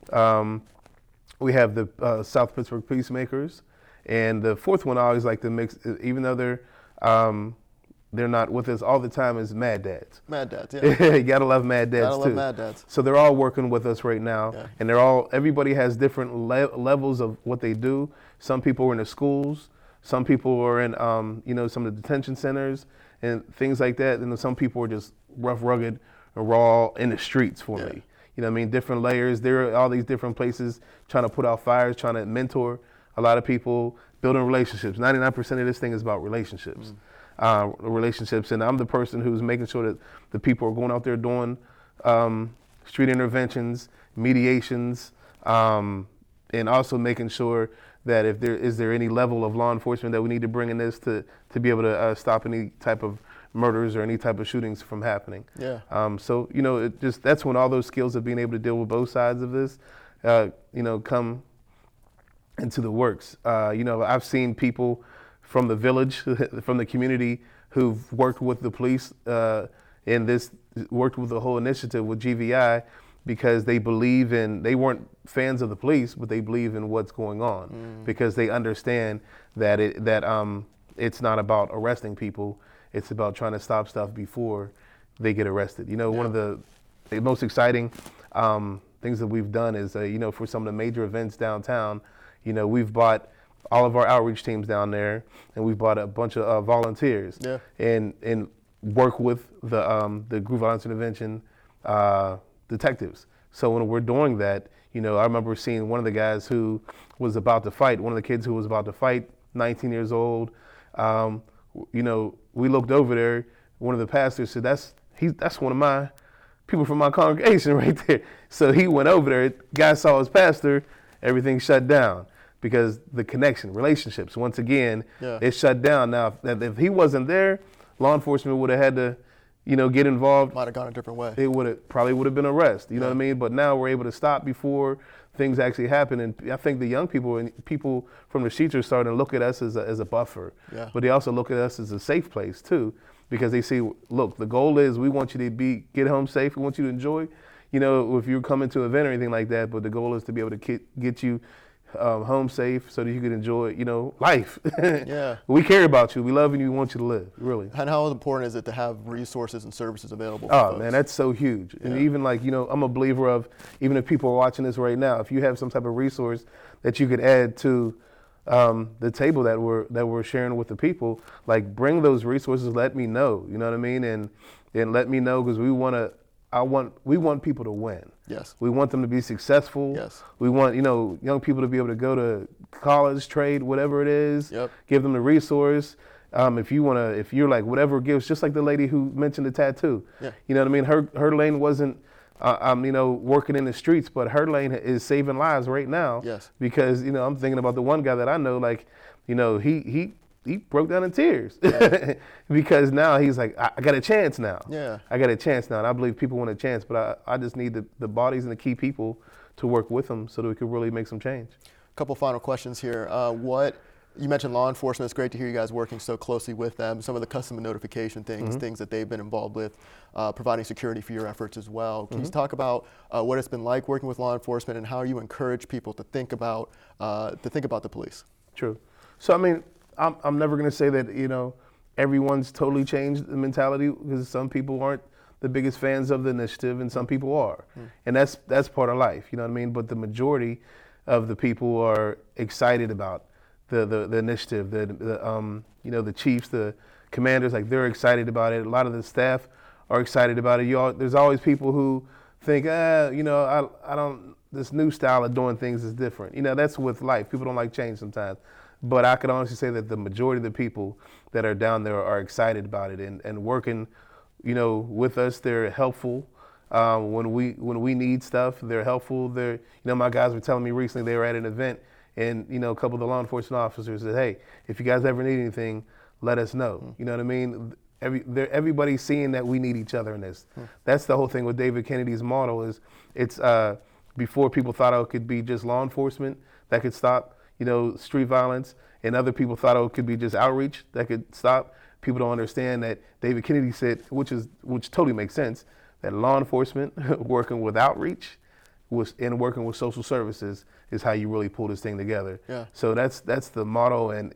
we have the South Pittsburgh Peacemakers, and the 4th one I always like to mix, even though they're not with us all the time, is Mad Dads. Mad Dads, yeah. You gotta love Mad Dads gotta too. Love Mad Dads. So they're all working with us right now, Yeah. and everybody has different levels of what they do. Some people are in the schools, some people are in some of the detention centers and things like that, and then some people are just rough, rugged, and raw in the streets for me. You know what I mean? Different layers. There are all these different places trying to put out fires, trying to mentor a lot of people, building relationships. 99% of this thing is about relationships. And I'm the person who's making sure that the people are going out there doing street interventions, mediations, and also making sure that if there is any level of law enforcement that we need to bring in this to be able to stop any type of murders or any type of shootings from happening. Yeah. So that's when all those skills of being able to deal with both sides of this, come into the works. I've seen people from the village, from the community, who've worked with the police worked with the whole initiative with GVI because they weren't fans of the police, but they believe in what's going on because they understand that it's not about arresting people. It's about trying to stop stuff before they get arrested. One of the most exciting things that we've done is, for some of the major events downtown, we've bought all of our outreach teams down there, and we've bought a bunch of volunteers and work with the group violence intervention detectives. So when we're doing that, I remember seeing one of the guys who was about to fight, one of the kids who was about to fight, 19 years old. We looked over there. One of the pastors said, "That's one of my people from my congregation right there." So he went over there. Guy saw his pastor. Everything shut down because the connection, relationships. Once again, it shut down. Now, if he wasn't there, law enforcement would have had to, get involved. Might have gone a different way. It probably would have been arrest. You know what I mean? But now we're able to stop before things actually happen. And I think the young people and people from the streets are starting to look at us as a buffer. Yeah. But they also look at us as a safe place too, because they see, look, the goal is we want you to get home safe. We want you to enjoy, if you're coming to an event or anything like that. But the goal is to be able to get you home safe so that you can enjoy, life. Yeah. We care about you. We love you. We want you to live, really. And how important is it to have resources and services available for folks? Oh, man, that's so huge. And even I'm a believer of, even if people are watching this right now, if you have some type of resource that you could add to the table that we're sharing with the people, bring those resources, let me know, you know what I mean? And let me know, because we want people to win. Yes. We want them to be successful. Yes. We want, young people to be able to go to college, trade, whatever it is. Yep. Give them the resource. If you're like whatever gives, just like the lady who mentioned the tattoo. Yeah. You know what I mean? Her lane wasn't, working in the streets, but her lane is saving lives right now. Yes. Because, I'm thinking about the one guy that I know, he broke down in tears because now he's like, I got a chance now. Yeah. I got a chance now. And I believe people want a chance, but I just need the bodies and the key people to work with them so that we could really make some change. A couple final questions here. You mentioned law enforcement. It's great to hear you guys working so closely with them. Some of the custom notification things, things that they've been involved with, providing security for your efforts as well. Can you talk about what it's been like working with law enforcement and how you encourage people to think about the police? True. So, I'm never going to say that, everyone's totally changed the mentality, because some people aren't the biggest fans of the initiative and some people are. And that's part of life, you know what I mean? But the majority of the people are excited about the initiative, the chiefs, the commanders, they're excited about it. A lot of the staff are excited about it. There's always people who think, I don't, this new style of doing things is different. That's with life. People don't like change sometimes. but I can honestly say that the majority of the people that are down there are excited about it and working, with us. They're helpful. When we need stuff, they're helpful. My guys were telling me recently they were at an event, and a couple of the law enforcement officers said, "Hey, if you guys ever need anything, let us know." You know what I mean? Everybody's seeing that we need each other in this. That's the whole thing with David Kennedy's model. It's before people thought it could be just law enforcement that could stop street violence, and other people thought it could be just outreach that could stop. People don't understand that David Kennedy said, which totally makes sense, that law enforcement working with outreach and working with social services is how you really pull this thing together. Yeah. So that's the motto, and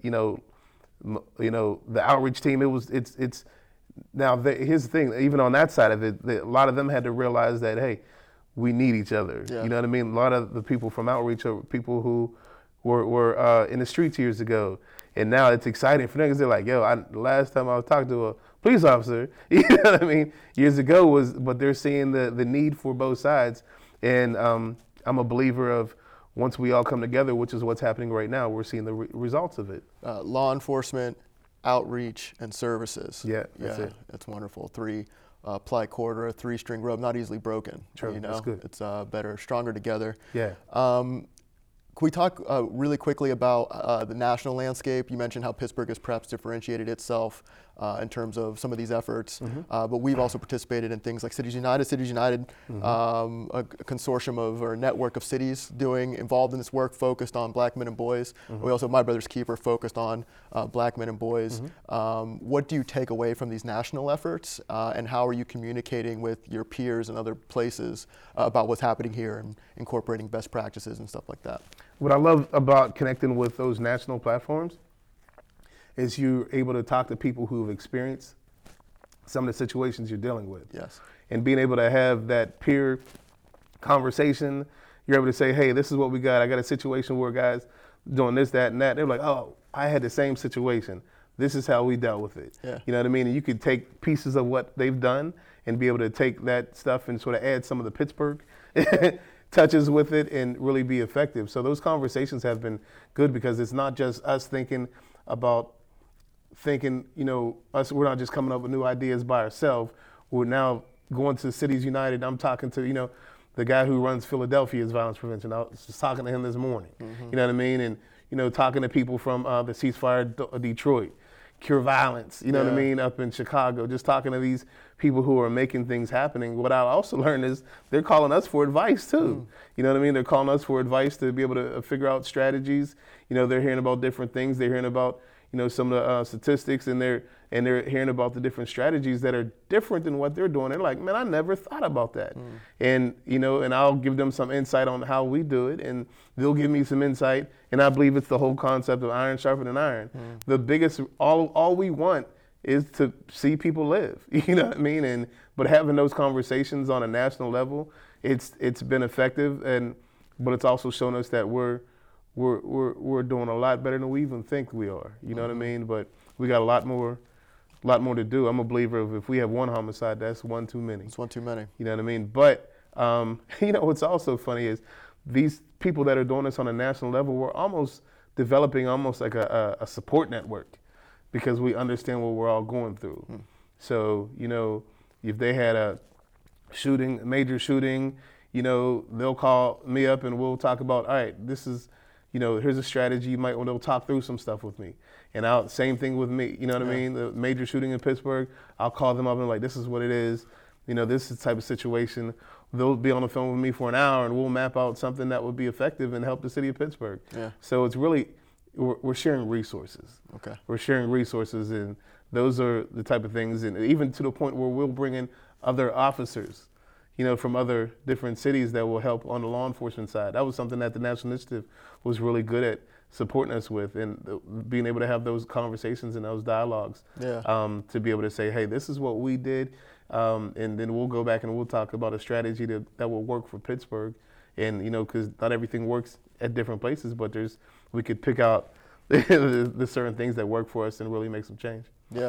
the outreach team. It's now here's the thing. Even on that side of it, a lot of them had to realize that, hey, we need each other. Yeah. You know what I mean? A lot of the people from outreach are people who were in the streets years ago, and now it's exciting for them because they're like, yo, the last time I was talking to a police officer, you know what I mean, years ago but they're seeing the need for both sides, and I'm a believer of once we all come together, which is what's happening right now, we're seeing the results of it. Law enforcement, outreach, and services. Yeah, that's it. That's wonderful. Ply cord or a 3-string rope, not easily broken. True, that's good. It's better, stronger together. Yeah. Can we talk really quickly about the national landscape? You mentioned how Pittsburgh has perhaps differentiated itself in terms of some of these efforts, but we've also participated in things like Cities United. Cities United, a consortium or a network of cities involved in this work focused on black men and boys. We also have My Brother's Keeper focused on black men and boys. What do you take away from these national efforts, and how are you communicating with your peers in other places about what's happening here and incorporating best practices and stuff like that? What I love about connecting with those national platforms is you're able to talk to people who've experienced some of the situations you're dealing with. Yes. And being able to have that peer conversation, you're able to say, hey, this is what we got. I got a situation where guys doing this, that, and that. They're like, oh, I had the same situation. This is how we dealt with it. Yeah. You know what I mean? And you could take pieces of what they've done and be able to take that stuff and sort of add some of the Pittsburgh touches with it and really be effective. So those conversations have been good because it's not just us thinking, we're not just coming up with new ideas by ourselves. We're now going to Cities United. I'm talking to, the guy who runs Philadelphia's violence prevention. I was just talking to him this morning. You know what I mean? And, talking to people from the Ceasefire Detroit, Cure Violence, what I mean, up in Chicago, just talking to these people who are making things happening. What I also learned is they're calling us for advice too. You know what I mean? They're calling us for advice to be able to figure out strategies. They're hearing about different things. They're hearing about, some of the statistics, and they're hearing about the different strategies that are different than what they're doing. They're like, man, I never thought about that. And, and I'll give them some insight on how we do it, and they'll give me some insight. And I believe it's the whole concept of iron sharpening iron. The biggest, all we want is to see people live, you know what I mean? But having those conversations on a national level, it's been effective, but it's also shown us that we're doing a lot better than we even think we are. You know what I mean? But we got a lot more to do. I'm a believer of if we have one homicide, that's one too many. It's one too many. You know what I mean? But what's also funny is these people that are doing this on a national level, we're almost developing like a support network because we understand what we're all going through. So, if they had a major shooting, they'll call me up and we'll talk about, all right, this is, here's a strategy. They'll talk through some stuff with me. And same thing with me, you know what I mean? The major shooting in Pittsburgh, I'll call them up and like, this is what it is. This is the type of situation. They'll be on the phone with me for an hour and we'll map out something that would be effective and help the city of Pittsburgh. Yeah. So it's really, we're sharing resources. Okay. We're sharing resources, and those are the type of things, and even to the point where we'll bring in other officers, from other different cities that will help on the law enforcement side. That was something that the National Initiative was really good at supporting us with, and being able to have those conversations and those dialogues to be able to say, hey, this is what we did, and then we'll go back and we'll talk about a strategy that will work for Pittsburgh, and because not everything works at different places, but we could pick out the certain things that work for us and really make some change. Yeah.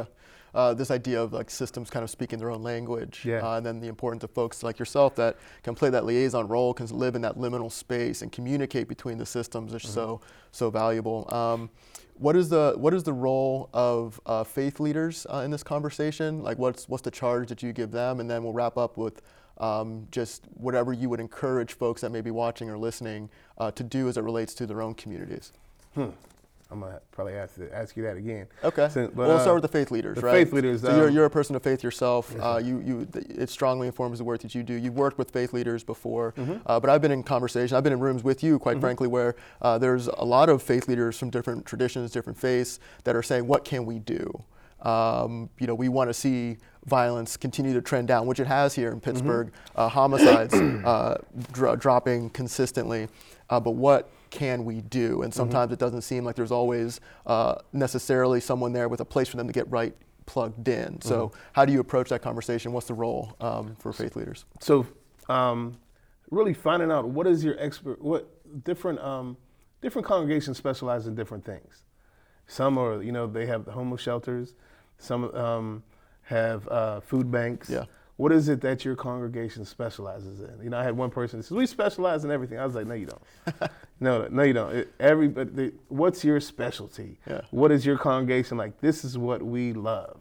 this idea of like systems kind of speaking their own language, Yeah. and then the importance of folks like yourself that can play that liaison role, can live in that liminal space and communicate between the systems is so valuable. What is the role of faith leaders in this conversation? Like, what's the charge that you give them, and then we'll wrap up with just whatever you would encourage folks that may be watching or listening to do as it relates to their own communities. I'm gonna probably ask you that again. Okay. But, we'll start with the faith leaders, the right? faith leaders. So you're a person of faith yourself. Yes, It strongly informs the work that you do. You've worked with faith leaders before, but I've been in conversation. I've been in rooms with you, quite frankly, where there's a lot of faith leaders from different traditions, different faiths that are saying, "What can we do?" We want to see violence continue to trend down, which it has here in Pittsburgh. Homicides dropping consistently, but what can we do? And sometimes it doesn't seem like there's always necessarily someone there with a place for them to get right plugged in. So how do you approach that conversation? What's the role for faith leaders? So really finding out what is your what different congregations specialize in different things. Some are, they have the homeless shelters. Some have food banks. Yeah. What is it that your congregation specializes in? I had one person that says, "We specialize in everything." I was like, "No, you don't. No, you don't. What's your specialty? Yeah. What is your congregation like? This is what we love."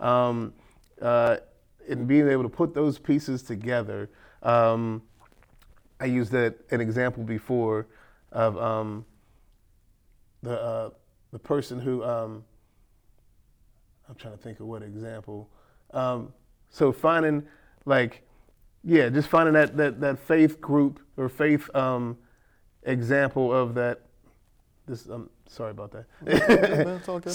And being able to put those pieces together, I used an example before of the person who, I'm trying to think of what example. So finding just finding that faith group or faith example of that. Sorry about that. It's all good.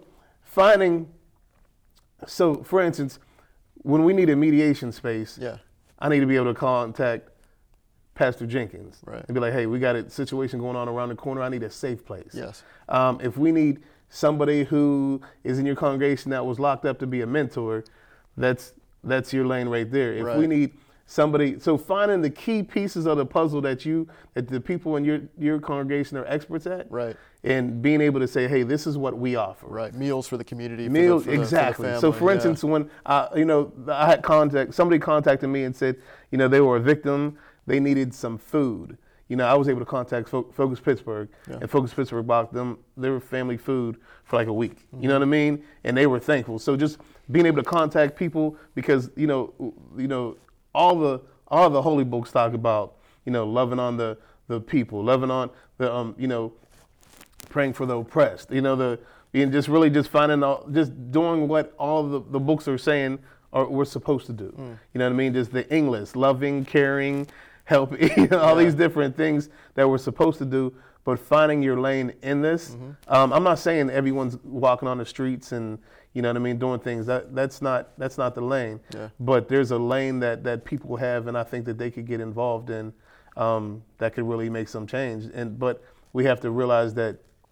So for instance, when we need a mediation space, I need to be able to contact Pastor Jenkins and be like, "Hey, we got a situation going on around the corner. I need a safe place." Yes. If we need somebody who is in your congregation that was locked up to be a mentor, that's your lane right there. If we need somebody, so finding the key pieces of the puzzle that the people in your congregation are experts at, and being able to say, "Hey, this is what we offer." Meals for the community. Meals, for the exactly. family, so for instance, when I had somebody contacted me and said, they were a victim, they needed some food. I was able to contact Focus Pittsburgh, and Focus Pittsburgh bought them their family food for like a week. You know what I mean? And they were thankful. So just being able to contact people, because all the holy books talk about loving on the people, loving on the praying for the oppressed. And just really just finding just doing what all the books are saying we're supposed to do. You know what I mean? Just the English, loving, caring, help, all these different things that we're supposed to do, but finding your lane in this. I'm not saying everyone's walking on the streets and doing things. That's not the lane. But there's a lane that people have, and I think that they could get involved in, that could really make some change. But we have to realize that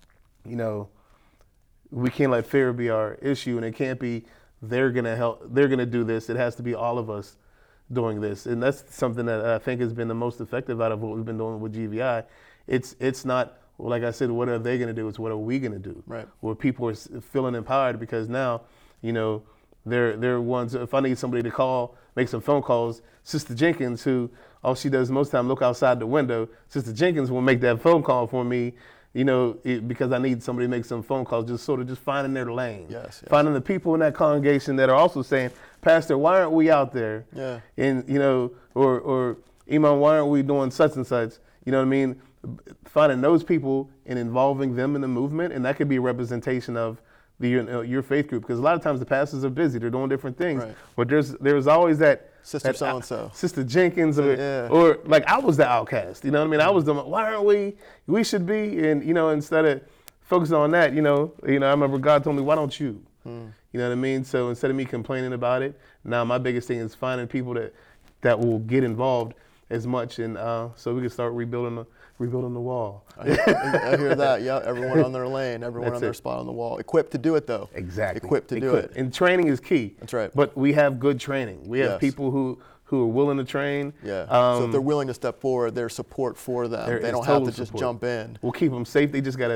we can't let fear be our issue, and it can't be they're gonna do this. It has to be all of us doing this, and that's something that I think has been the most effective out of what we've been doing with GVI. It's not, like I said, what are they going to do? It's what are we going to do? Where people are feeling empowered, because now, they're ones. If I need somebody to call, make some phone calls, Sister Jenkins, who all she does most of the time look outside the window, Sister Jenkins will make that phone call for me. Because I need somebody to make some phone calls, just sort of just finding their lane. Finding the people in that congregation that are also saying, "Pastor, why aren't we out there?" And, or Imam, why aren't we doing such and such? You know what I mean? Finding those people and involving them in the movement, and that could be a representation of your faith group. Because a lot of times the pastors are busy, they're doing different things. But there's always that Sister so-and-so. Sister Jenkins, or like I was the outcast, you know what I mean? I was the, why aren't we should be, and instead of focusing on that, I remember God told me, why don't you? You know what I mean? So instead of me complaining about it, now my biggest thing is finding people that will get involved as much, and so we can start rebuilding the wall. I hear that. Yeah, everyone on their lane, everyone on their spot on the wall. Equipped to do it, though. Exactly. Equipped to do it. And training is key. That's right. But we have good training. We have people who are willing to train. So if they're willing to step forward, there's support for them. They don't have to just jump in. We'll keep them safe. They just got to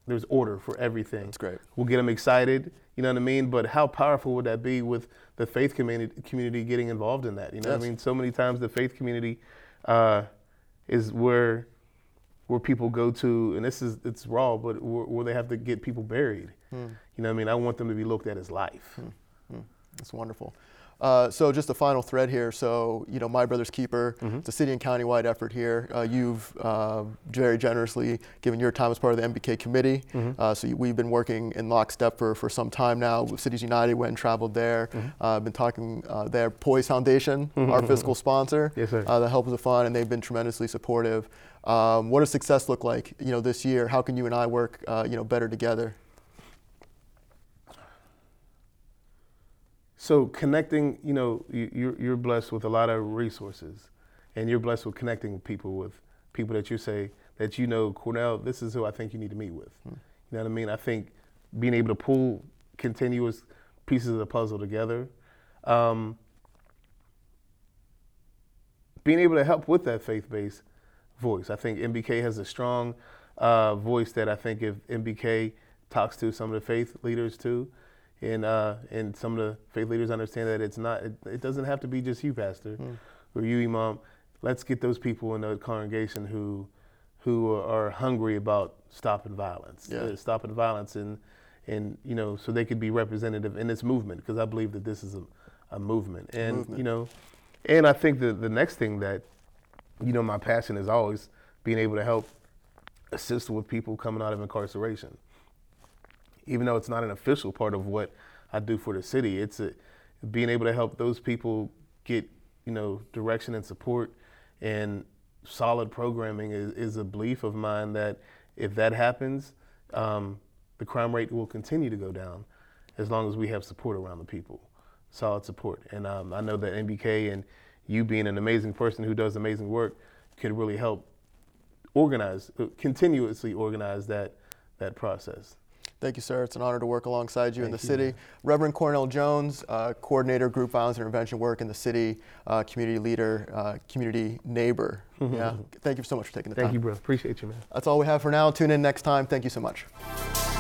there's order for everything. That's great. We'll get them excited, you know what I mean? But how powerful would that be with the faith community getting involved in that? You know what I mean? So many times the faith community is where people go to, and it's raw, but where they have to get people buried. You know what I mean? I want them to be looked at as life. That's wonderful. So just a final thread here. So, you know, My Brother's Keeper, it's a city and county-wide effort here. You've very generously given your time as part of the MBK committee. So we've been working in lockstep for some time now. With Cities United, went and traveled there. Been talking there. Poise Foundation, our fiscal sponsor, Yes, sir. that helps with the fund, and they've been tremendously supportive. What does success look like, you know, this year? How can you and I work, you know, better together? So connecting, you know, you're blessed with a lot of resources, and you're blessed with connecting with people that you say that, you know, Cornell, this is who I think you need to meet with. You know what I mean? I think being able to pull continuous pieces of the puzzle together, being able to help with that faith-based voice. I think MBK has a strong voice that I think if MBK talks to some of the faith leaders too, and some of the faith leaders understand that it doesn't have to be just you, Pastor, or you, Imam. Let's get those people in the congregation who are hungry about stopping violence, stopping violence, and you know, so they could be representative in this movement, because I believe that this is a movement, and you know, and I think the next thing that, you know, my passion is always being able to help assist with people coming out of incarceration. Even though it's not an official part of what I do for the city, it's being able to help those people get, you know, direction and support and solid programming is a belief of mine that if that happens, the crime rate will continue to go down as long as we have support around the people, solid support. And I know that MBK and you being an amazing person who does amazing work could really help continuously organize that process. Thank you, sir. It's an honor to work alongside you in the city. Reverend Cornell Jones, coordinator, group violence intervention work in the city, community leader, community neighbor. Yeah. Thank you so much for taking the time. Thank you, bro. Appreciate you, man. That's all we have for now. Tune in next time. Thank you so much.